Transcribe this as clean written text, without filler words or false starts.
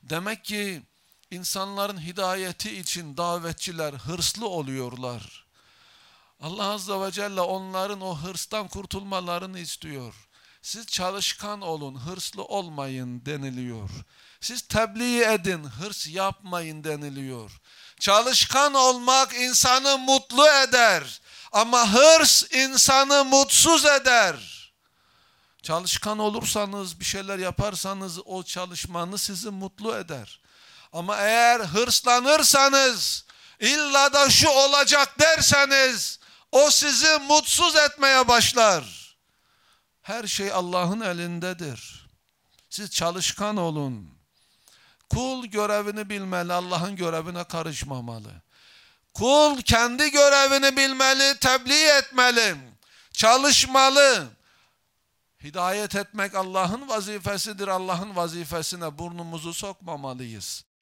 Demek ki insanların hidayeti için davetçiler hırslı oluyorlar. Allah Azze ve Celle onların o hırstan kurtulmalarını istiyor. Siz çalışkan olun, hırslı olmayın deniliyor. Siz tebliğ edin, hırs yapmayın deniliyor. Çalışkan olmak insanı mutlu eder. Ama hırs insanı mutsuz eder. Çalışkan olursanız, bir şeyler yaparsanız o çalışmanız sizi mutlu eder. Ama eğer hırslanırsanız, illa da şu olacak derseniz, o sizi mutsuz etmeye başlar. Her şey Allah'ın elindedir. Siz çalışkan olun. Kul görevini bilmeli, Allah'ın görevine karışmamalı. Kul kendi görevini bilmeli, tebliğ etmeli, çalışmalı. Hidayet etmek Allah'ın vazifesidir. Allah'ın vazifesine burnumuzu sokmamalıyız.